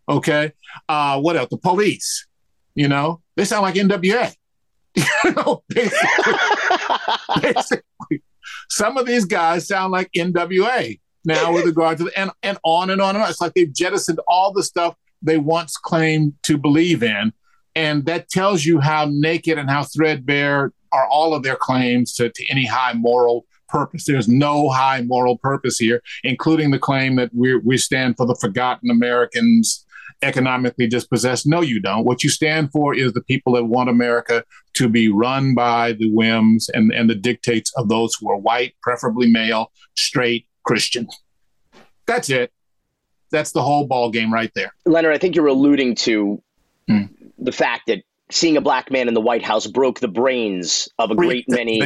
Okay. Uh, what else? The police, you know, they sound like N W A. you know, basically, basically, some of these guys sound like N W A now with regard to the, and, and on and on and on. It's like they've jettisoned all the stuff they once claimed to believe in. And that tells you how naked and how threadbare are all of their claims to, to any high moral purpose. There's no high moral purpose here, including the claim that we we stand for the forgotten Americans, economically dispossessed. No, you don't. What you stand for is the people that want America to be run by the whims and, and the dictates of those who are white, preferably male, straight, Christian. That's it. That's the whole ball game right there. Leonard, I think you're alluding to Hmm. the fact that seeing a black man in the White House broke the brains of a great many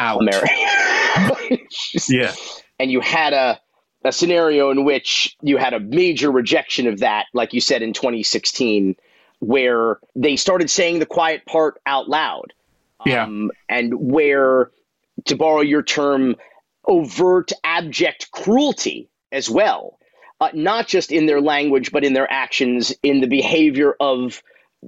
Americans. Yeah. And you had a, a scenario in which you had a major rejection of that, like you said, in twenty sixteen, where they started saying the quiet part out loud. Yeah. Um, and where, to borrow your term, overt, abject cruelty as well. Uh, not just in their language, but in their actions, in the behavior of,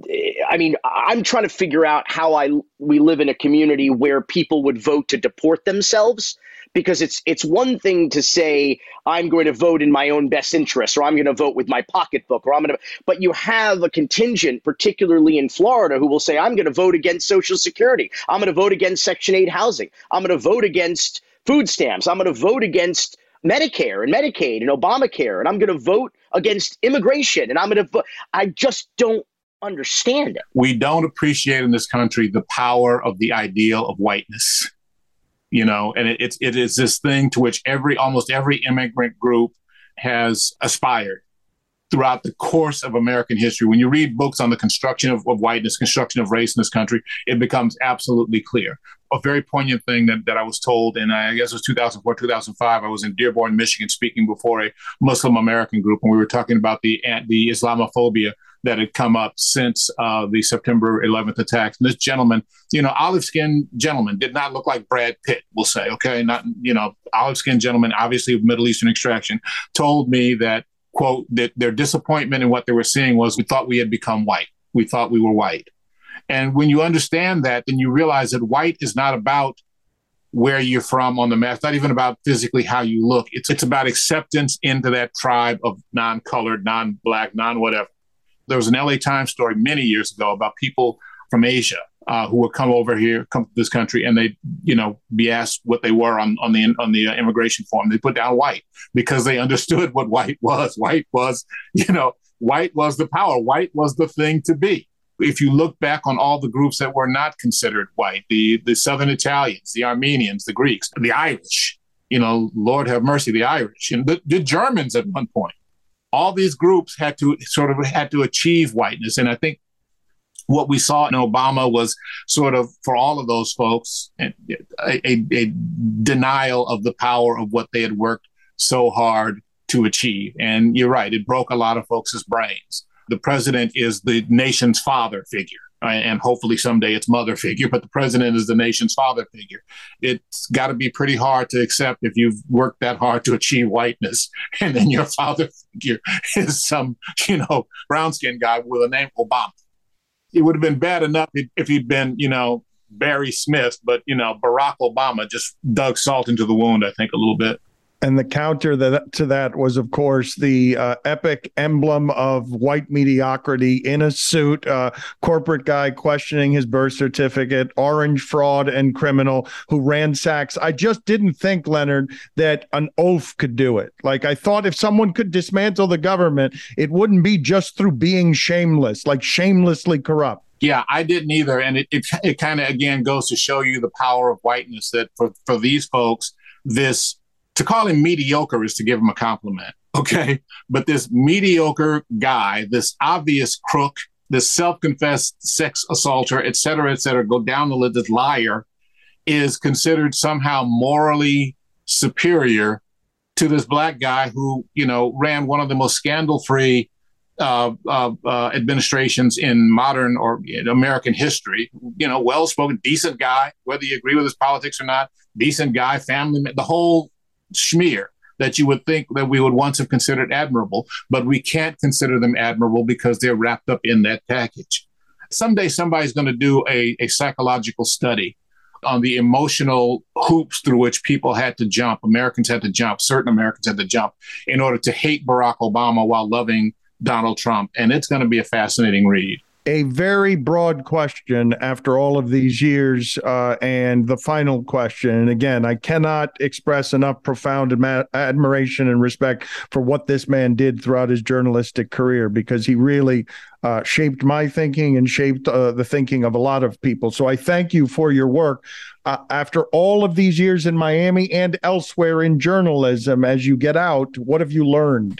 I mean, I'm trying to figure out how I we live in a community where people would vote to deport themselves, because it's it's one thing to say, I'm going to vote in my own best interest, or I'm going to vote with my pocketbook, or I'm going to, but you have a contingent, particularly in Florida, who will say, I'm going to vote against Social Security. I'm going to vote against Section eight housing. I'm going to vote against food stamps. I'm going to vote against Medicare and Medicaid and Obamacare, and I'm going to vote against immigration, and I'm going to vote. I just don't understand it. We don't appreciate in this country the power of the ideal of whiteness, you know, and it, it's it is this thing to which every almost every immigrant group has aspired throughout the course of American history. When you read books on the construction of, of whiteness, construction of race in this country, it becomes absolutely clear. A very poignant thing that, that I was told, and I guess it was two thousand four, two thousand five, I was in Dearborn, Michigan, speaking before a Muslim American group, and we were talking about the the Islamophobia that had come up since uh, the September eleventh attacks. And this gentleman, you know, olive-skinned gentleman, did not look like Brad Pitt, we'll say, okay? Not, you know, olive-skinned gentleman, obviously of Middle Eastern extraction, told me that, quote, that their disappointment in what they were seeing was, we thought we had become white. We thought we were white. And when you understand that, then you realize that white is not about where you're from on the map. It's not even about physically how you look. It's it's about acceptance into that tribe of non-colored, non-black, non-whatever. There was an L A Times story many years ago about people from Asia uh, who would come over here, come to this country, and they, you know, be asked what they were on, on the on the uh, immigration form. They put down white because they understood what white was. White was, you know, white was the power. White was the thing to be. If you look back on all the groups that were not considered white, the, the Southern Italians, the Armenians, the Greeks, the Irish, you know, Lord have mercy, the Irish, and the, the Germans at one point, all these groups had to sort of had to achieve whiteness. And I think what we saw in Obama was sort of, for all of those folks, a, a, a denial of the power of what they had worked so hard to achieve. And you're right, it broke a lot of folks' brains. The president is the nation's father figure, and hopefully someday it's mother figure, but the president is the nation's father figure. It's got to be pretty hard to accept if you've worked that hard to achieve whiteness, and then your father figure is some, you know, brown-skinned guy with a name Obama. It would have been bad enough if he'd been, you know, Barry Smith, but, you know, Barack Obama just dug salt into the wound, I think, a little bit. And the counter that, to that was, of course, the uh, epic emblem of white mediocrity in a suit, uh, corporate guy questioning his birth certificate, orange fraud and criminal who ransacks. I just didn't think, Leonard, that an oaf could do it. Like, I thought if someone could dismantle the government, it wouldn't be just through being shameless, like shamelessly corrupt. Yeah, I didn't either. And it, it, it kind of, again, goes to show you the power of whiteness, that for, for these folks, this... to call him mediocre is to give him a compliment, okay? But this mediocre guy, this obvious crook, this self-confessed sex assaulter, et cetera, et cetera, go down the list, this liar, is considered somehow morally superior to this black guy who, you know, ran one of the most scandal-free uh, uh, uh, administrations in modern or in American history. You know, well-spoken, decent guy, whether you agree with his politics or not, decent guy, family man, the whole schmear. that you would think that we would once have considered admirable, but we can't consider them admirable because they're wrapped up in that package. Someday somebody's going to do a, a psychological study on the emotional hoops through which people had to jump, Americans had to jump, certain Americans had to jump in order to hate Barack Obama while loving Donald Trump. And it's going to be a fascinating read. A very broad question after all of these years. Uh, and the final question, and again, I cannot express enough profound adma- admiration and respect for what this man did throughout his journalistic career, because he really uh, shaped my thinking and shaped uh, the thinking of a lot of people. So I thank you for your work. Uh, after all of these years in Miami and elsewhere in journalism, as you get out, what have you learned?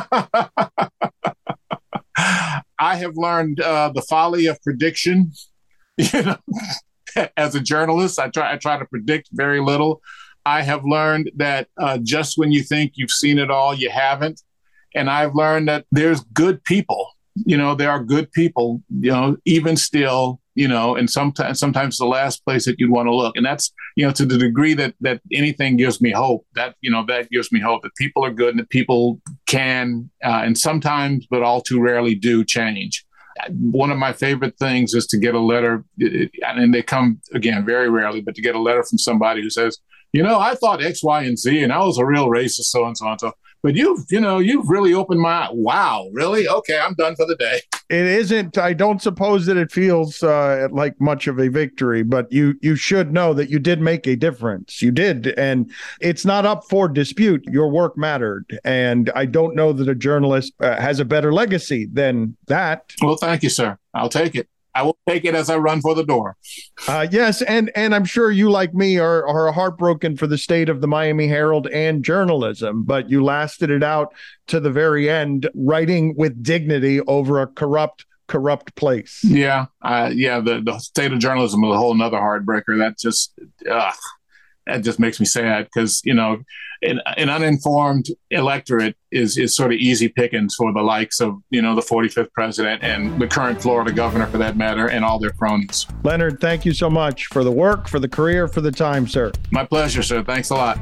I have learned uh, the folly of prediction. You know, as a journalist, I try I try to predict very little. I have learned that uh, just when you think you've seen it all, you haven't. And I've learned that there's good people. You know, there are good people. You know, even still. You know, and sometimes sometimes the last place that you'd want to look, and that's, you know, to the degree that that anything gives me hope. That, you know, that gives me hope that people are good and that people can, uh, and sometimes, but all too rarely, do change. One of my favorite things is to get a letter, and they come again very rarely, but to get a letter from somebody who says, you know, I thought X, Y, and Z, and I was a real racist, so and so and so. But you've, you know, you've really opened my eye. Wow, really? Okay, I'm done for the day. It isn't. I don't suppose that it feels uh, like much of a victory, but you you should know that you did make a difference. You did, and it's not up for dispute. Your work mattered, and I don't know that a journalist uh, has a better legacy than that. Well, thank you, sir. I'll take it. I will take it as I run for the door. Uh, yes, and and I'm sure you, like me, are, are heartbroken for the state of the Miami Herald and journalism, but you lasted it out to the very end, writing with dignity over a corrupt, corrupt place. Yeah, uh, yeah, the, the state of journalism is a whole nother heartbreaker. That just, uh, that just makes me sad because, you know, an, an uninformed electorate is is sort of easy pickings for the likes of, you know, the forty-fifth president and the current Florida governor, for that matter, and all their cronies. Leonard, thank you so much for the work, for the career, for the time, sir. My pleasure, sir. Thanks a lot.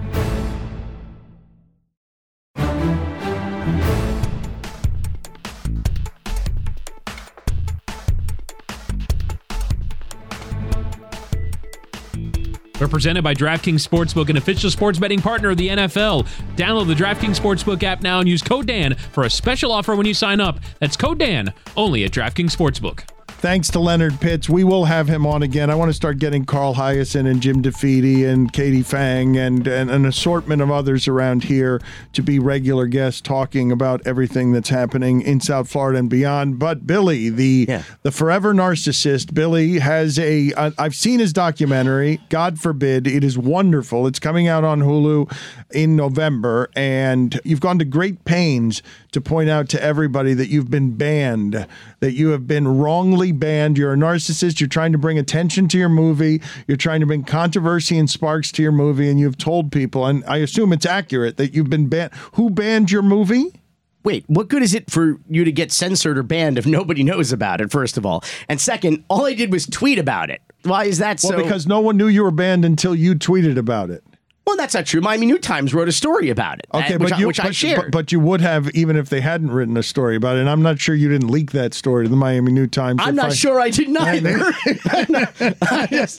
We're presented by DraftKings Sportsbook, an official sports betting partner of the N F L. Download the DraftKings Sportsbook app now and use code Dan for a special offer when you sign up. That's code Dan, only at DraftKings Sportsbook. Thanks to Leonard Pitts. We will have him on again. I want to start getting Carl Hiaasen and Jim DeFede and Katie Fang and, and an assortment of others around here to be regular guests talking about everything that's happening in South Florida and beyond. But Billy, the yeah. the forever narcissist, Billy has a, uh, I've seen his documentary, God forbid. It is wonderful. It's coming out on Hulu in November, and you've gone to great pains to point out to everybody that you've been banned, that you have been wrongly banned. You're a narcissist. You're trying to bring attention to your movie. You're trying to bring controversy and sparks to your movie, and you've told people, and I assume it's accurate, that you've been banned. Who banned your movie? Wait, what good is it for you to get censored or banned if nobody knows about it, first of all? And second, all I did was tweet about it. Why is that so? Well, because no one knew you were banned until you tweeted about it. Well, that's not true. Miami New Times wrote a story about it, okay, uh, but which, you, I, which but, I shared. But, but you would have, even if they hadn't written a story about it. And I'm not sure you didn't leak that story to the Miami New Times. I'm not I, sure I didn't either. I just,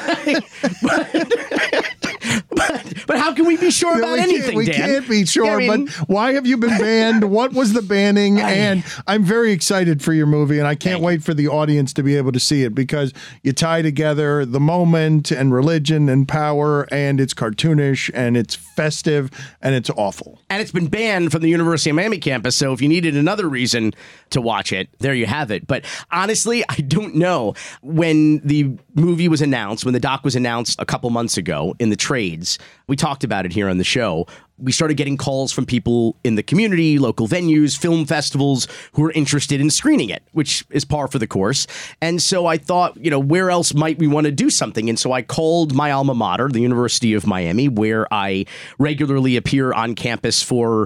but, but, but how can we be sure about we anything, we Dan? We can't be sure, I mean, but why have you been banned? What was the banning? I, and I'm very excited for your movie, and I can't wait for the audience to be able to see it because you tie together the moment and religion and power, and it's cartoonish, and it's festive, and it's awful. And it's been banned from the University of Miami campus, so if you needed another reason to watch it, there you have it. But honestly, I don't know. When the movie was announced, when the doc was announced a couple months ago in the trades, we talked about it here on the show. We started getting calls from people in the community, local venues, film festivals who are interested in screening it, which is par for the course. And so I thought, you know, where else might we want to do something? And so I called my alma mater, the University of Miami, where I regularly appear on campus for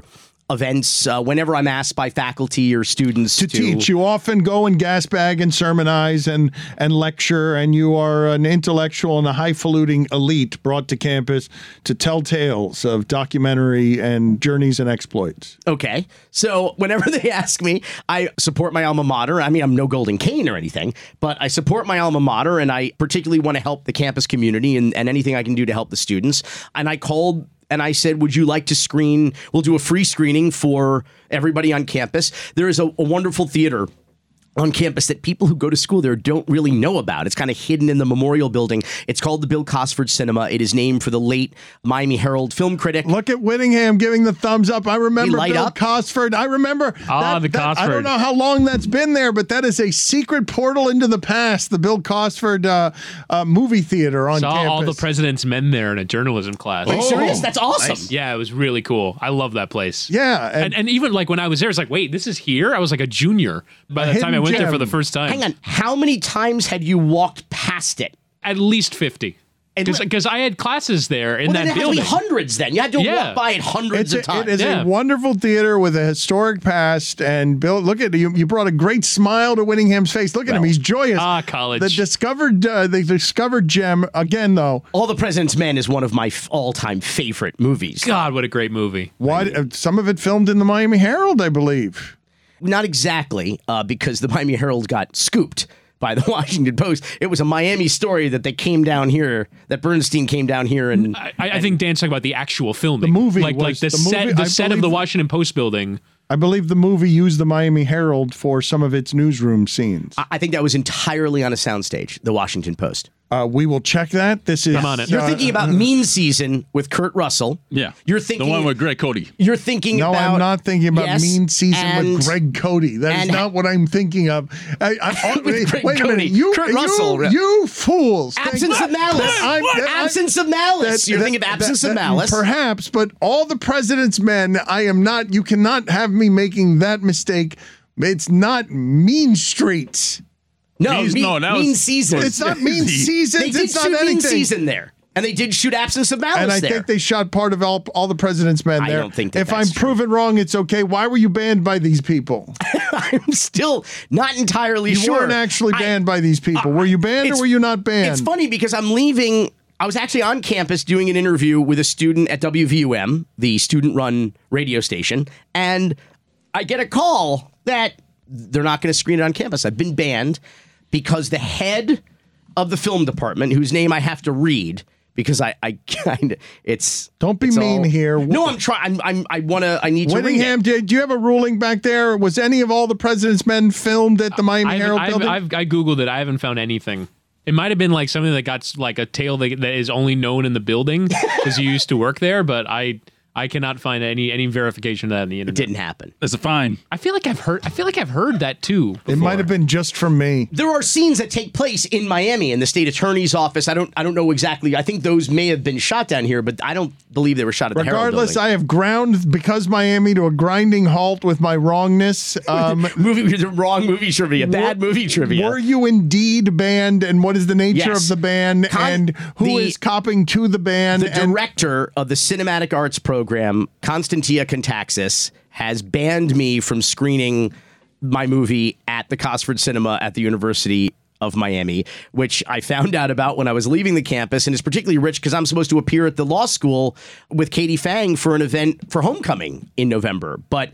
events uh, whenever I'm asked by faculty or students to, to teach. You often go and gas bag and sermonize and, and lecture, and you are an intellectual and a highfalutin elite brought to campus to tell tales of documentary and journeys and exploits. Okay. So whenever they ask me, I support my alma mater. I mean, I'm no Golden Cane or anything, but I support my alma mater, and I particularly want to help the campus community and, and anything I can do to help the students. And I called and I said, would you like to screen? We'll do a free screening for everybody on campus. There is a, a wonderful theater on campus that people who go to school there don't really know about. It's kind of hidden in the Memorial Building. It's called the Bill Cosford Cinema. It is named for the late Miami Herald film critic. Look at Whittingham giving the thumbs up. I remember Bill up. Cosford. I remember. Ah, that, the that, Cosford. I don't know how long that's been there, but that is a secret portal into the past. The Bill Cosford uh, uh, movie theater on Saw campus. all the president's men there in a journalism class. Are you serious? That's awesome. Nice. Yeah, it was really cool. I love that place. Yeah. And, and, and even like when I was there, it's like, wait, this is here? I was like a junior by the time I went gem. there for the first time. Hang on. How many times had you walked past it? At least fifty. Because I had classes there in well, that then it building. Had to be hundreds then. You had to Yeah. walk by it hundreds It's of a, times. it is Yeah. a wonderful theater with a historic past. And Bill, look at you. You brought a great smile to Whittingham's face. Look at him. He's joyous. Ah, college. The discovered, uh, the discovered gem again, though. All the President's Men is one of my f- all-time favorite movies. God, what a great movie. Why? Uh, some of it filmed in the Miami Herald, I believe. Not exactly, uh, because the Miami Herald got scooped by the Washington Post. It was a Miami story that they came down here, that Bernstein came down here and... I, I think Dan's talking about the actual filming. The movie Like, was- like the, the set, movie- the I set of the believe- Washington Post building. I believe the movie used the Miami Herald for some of its newsroom scenes. I, I think that was entirely on a soundstage, the Washington Post. Uh, we will check that. This is... Come on it. You're uh, thinking about Mean Season with Kurt Russell. Yeah. You're thinking... The one with Greg Cody. You're thinking No, about... I'm not thinking about Yes, Mean Season and- with Greg Cody. That is and- not what I'm thinking of. I, I, With wait, Greg wait a Cody. minute. You, Kurt you, Russell. you fools. Absence Think- of Malice. that I'm- that I- Absence of Malice. that- You're that- thinking of Absence that- of that- Malice. Perhaps, but all the President's Men, I am not, you cannot have me making that mistake. It's not Mean Streets. No, Mean- mean, no, that mean was- Seasons. It's not Mean Seasons. They did it's not shoot anything. Mean Season there. And they did shoot Absence of Malice And I there. think they shot part of all, all the President's Men I there. don't think that if that's I'm true. proven wrong, it's okay. Why were you banned by these people? I'm still not entirely You sure. weren't actually I- banned by these people. Were you banned or It's- were you not banned? It's funny because I'm leaving. I was actually on campus doing an interview with a student at W V U M, the student-run radio station, and I get a call that they're not going to screen it on campus. I've been banned because the head of the film department, whose name I have to read because I, I kind of it's Don't be it's mean all- here. No, I'm trying. I'm, I'm I want to. I need to read Whittingham, it. did do you have a ruling back there? Was any of all the President's Men filmed at the Miami I've, Herald I've, building? I've, I Googled it. I haven't found anything. It might have been like something that got like a tale that, that is only known in the building because you used to work there, but I I cannot find any any verification of that on the It internet. didn't happen. That's a fine. I feel like I've heard. I feel like I've heard that too. it before. might have been just from me. There are scenes that take place in Miami in the state attorney's office. I don't I don't know exactly. I think those may have been shot down here, but I don't believe they were shot at the Herald Regardless, building. I have ground because Miami to a grinding halt with my wrongness. Um, movie the wrong movie trivia, bad movie trivia. Were you indeed banned, and what is the nature Yes. of the ban, Con- and who is the- copping to the ban? The and director of the cinematic arts program, Constantia Contaxis, has banned me from screening my movie at the Cosford Cinema at the University of Miami, which I found out about when I was leaving the campus, and is particularly rich because I'm supposed to appear at the law school with Katie Fang for an event for homecoming in November. But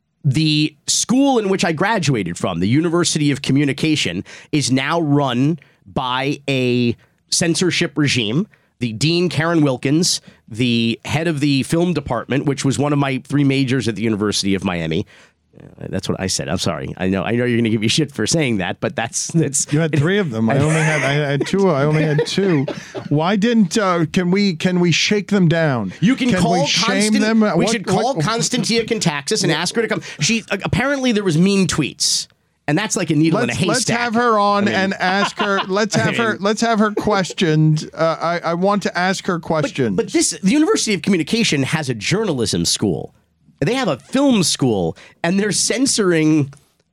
the school in which I graduated from, the University of Communication, is now run by a censorship regime. The dean, Karen Wilkins, the head of the film department, which was one of my three majors at the University of Miami. Uh, That's what I said. I'm sorry. I know. I know you're going to give me shit for saying that, but that's that's. You had three of them. I only had I had two. I only had two. Why didn't? Uh, can we can we shake them down? You can, can call we shame Constant- them? We What- should call what- Constantia Contaxis and ask her to come. She uh, apparently there was mean tweets, and that's like a needle in a Let's, haystack. let's have her on I mean- and ask her. Let's I have her. mean- Let's have her questioned. Uh, I I want to ask her questions. But this, the University of Communication has a journalism school. They have a film school, and they're censoring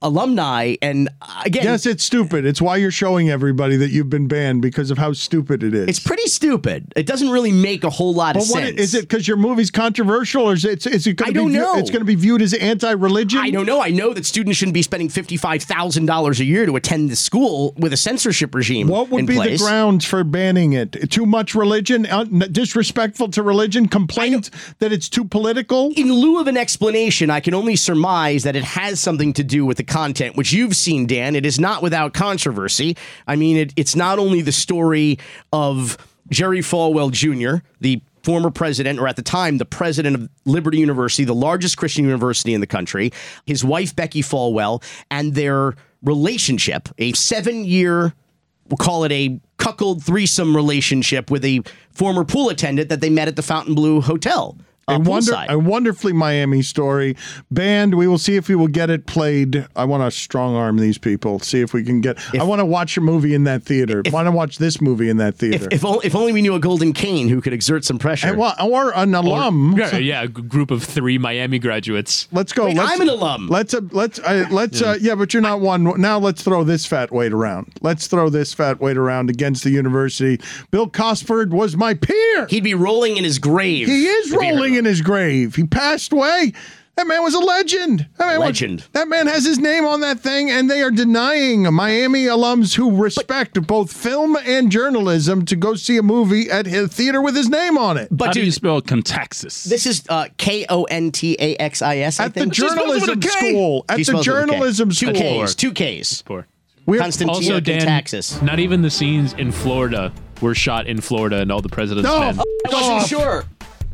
alumni. And again, yes, it's stupid. It's why you're showing everybody that you've been banned because of how stupid it is. It's pretty stupid. It doesn't really make a whole lot but of what, sense. Is it because your movie's controversial, or is it? Is it going I to don't be? know. It's going to be viewed as anti-religion. I don't know. I know that students shouldn't be spending fifty-five thousand dollars a year to attend the school with a censorship regime. What would in be place. the grounds for banning it? Too much religion, uh, disrespectful to religion, complaint that it's too political? In lieu of an explanation, I can only surmise that it has something to do with the content, which you've seen, Dan. It is not without controversy. I mean, it, it's not only the story of Jerry Falwell Junior, the former president, or at the time, the president of Liberty University, the largest Christian university in the country, his wife, Becky Falwell, and their relationship, a seven-year, we'll call it a cuckold threesome relationship with a former pool attendant that they met at the Fontainebleau Hotel. Uh, a, wonder, a wonderfully Miami story. Banned. We will see if we will get it played. I want to strong arm these people. See if we can get. If, I want to watch a movie in that theater. I want to watch this movie in that theater. If, if, if only we knew a Golden Cane who could exert some pressure. And, well, or an alum. Or, yeah, yeah, a group of three Miami graduates. Let's go. Wait, let's, I'm an alum. Let's uh, let's uh, let's yeah. Uh, yeah, but you're not one. Now let's throw this fat weight around. Let's throw this fat weight around against the university. Bill Cosford was my peer. He'd be rolling in his grave. He is rolling in his grave. He passed away. That man was a legend. That man legend. Was, that man has his name on that thing, and they are denying Miami alums who respect but, both film and journalism to go see a movie at his theater with his name on it. But How do you spell Contaxis? This is uh, K O N T A X I S, I At think. the journalism school. At the journalism school. Two Ks. Two Ks. Poor. Constantino Contaxis. Not even the scenes in Florida were shot in Florida and all the president's no, men. Oh, I wasn't sure.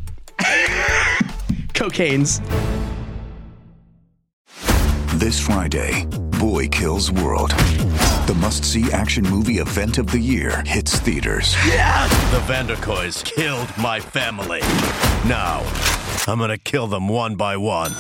Cocaine's. This Friday, Boy Kills World. The must-see action movie event of the year hits theaters. Yeah! The Vanderkoys killed my family. Now, I'm gonna kill them one by one.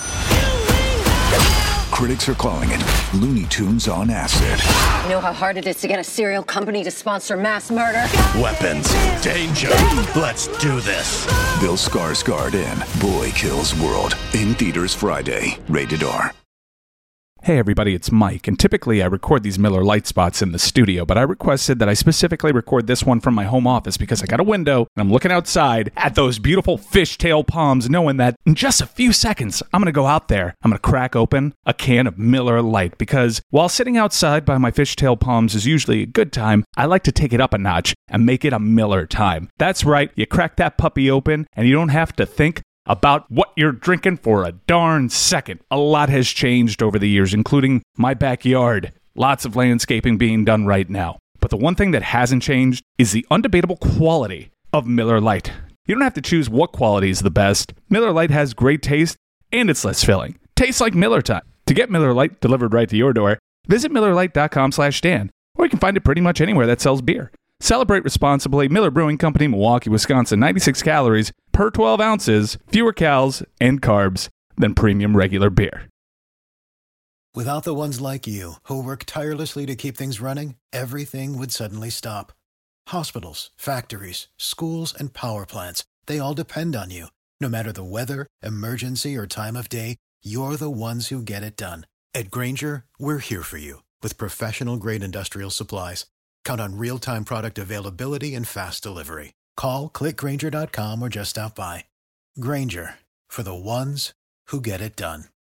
Critics are calling it Looney Tunes on acid. You know how hard it is to get a serial company to sponsor mass murder? Weapons, danger. Let's do this. Bill Skarsgård in Boy Kills World. In theaters Friday. Rated R. Hey everybody, it's Mike, and typically I record these Miller Lite spots in the studio, but I requested that I specifically record this one from my home office because I got a window and I'm looking outside at those beautiful fishtail palms, knowing that in just a few seconds I'm going to go out there, I'm going to crack open a can of Miller Lite, because while sitting outside by my fishtail palms is usually a good time, I like to take it up a notch and make it a Miller time. That's right, you crack that puppy open and you don't have to think about what you're drinking for a darn second. A lot has changed over the years, including my backyard. Lots of landscaping being done right now. But the one thing that hasn't changed is the undebatable quality of Miller Lite. You don't have to choose what quality is the best. Miller Lite has great taste, and it's less filling. Tastes like Miller time. To get Miller Lite delivered right to your door, visit Miller Lite dot com slash Dan, or you can find it pretty much anywhere that sells beer. Celebrate responsibly. Miller Brewing Company, Milwaukee, Wisconsin. ninety-six calories per twelve ounces, fewer calories and carbs than premium regular beer. Without the ones like you, who work tirelessly to keep things running, everything would suddenly stop. Hospitals, factories, schools, and power plants, they all depend on you. No matter the weather, emergency, or time of day, you're the ones who get it done. At Grainger, we're here for you with professional-grade industrial supplies. Count on real-time product availability and fast delivery. Call, click Grainger dot com, or just stop by. Grainger, for the ones who get it done.